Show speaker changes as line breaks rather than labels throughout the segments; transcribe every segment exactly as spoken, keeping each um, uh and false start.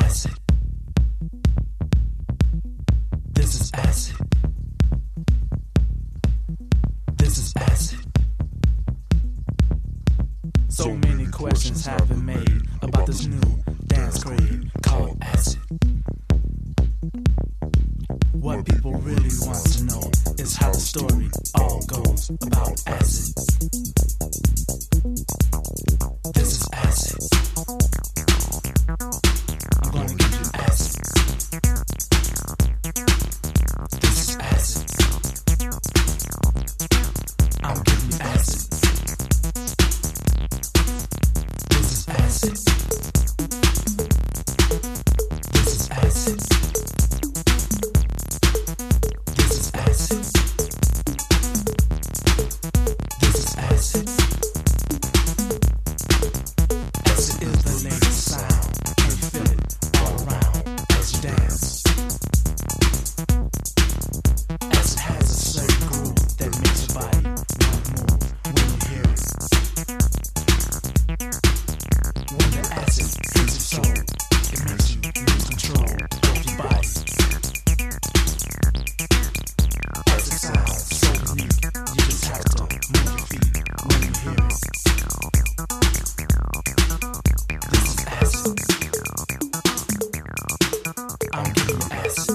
acid. This is acid. This is acid. So many questions have been made about this new dance craze called acid. What people really want to know is how the story all goes about acid. This is acid. I'm gonna give you acid. This is acid. I'm giving you acid. This is acid. This is acid. This is acid. This is acid. Acid is the latest sound. Can you feel it all around as you dance? Acid has a certain groove that makes your body want to move when you hear it. When the acid hits your soul, it makes you lose control of your body. Acid sounds so unique, you just have to move your feet when you hear it. This is acid. I'm giving you acid.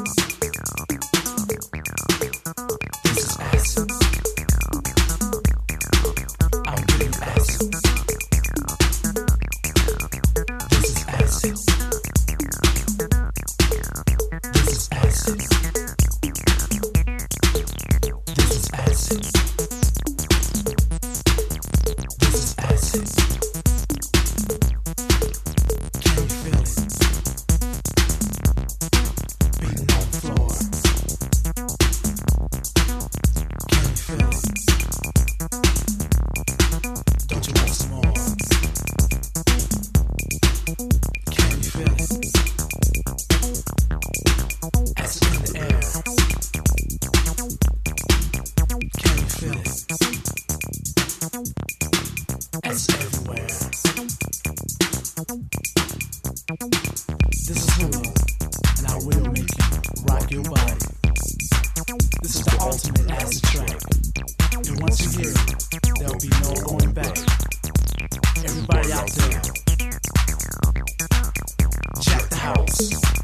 This is acid. I'm giving you acid. This is acid. This is acid. This is acid. This is acid. Can you feel it? Beating on the floor. Can you feel it? Don't you want some more? Can you feel it? Acid in the air. Can you feel it? Acid everywhere. This is Hulu, and I will make you rock your body. This is the ultimate acid track. And once you hear it, there'll be no going back. Everybody out there, jack the house.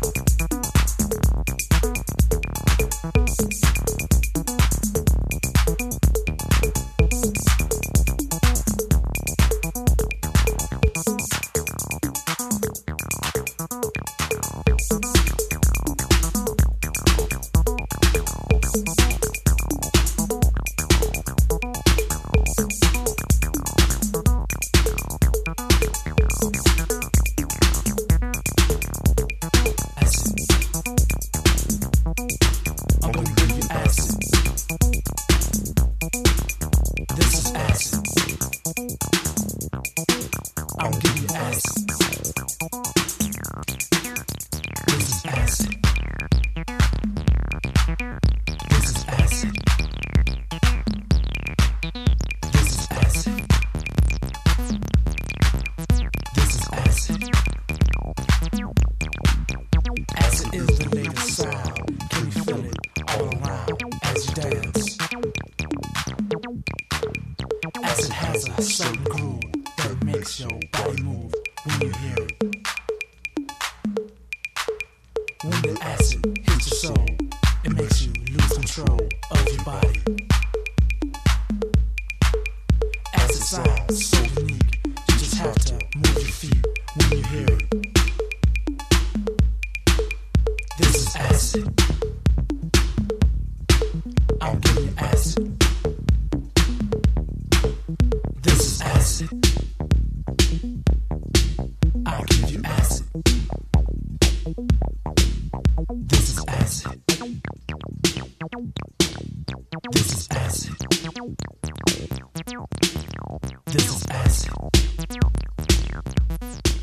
I'm gonna give you acid. This is acid. I'm giving you acid. This is acid. This is acid. This is acid. This is acid. Acid is the latest sound. Can you feel it all around as you dance? Acid has a certain groove that makes your body move when you hear it. When the acid hits your soul, it makes you lose control of your body. Acid sounds so unique, you just have to move your feet when you hear it. This is acid. I'm giving you acid. This is acid. I'll give you acid. This is acid. This is acid. This is acid.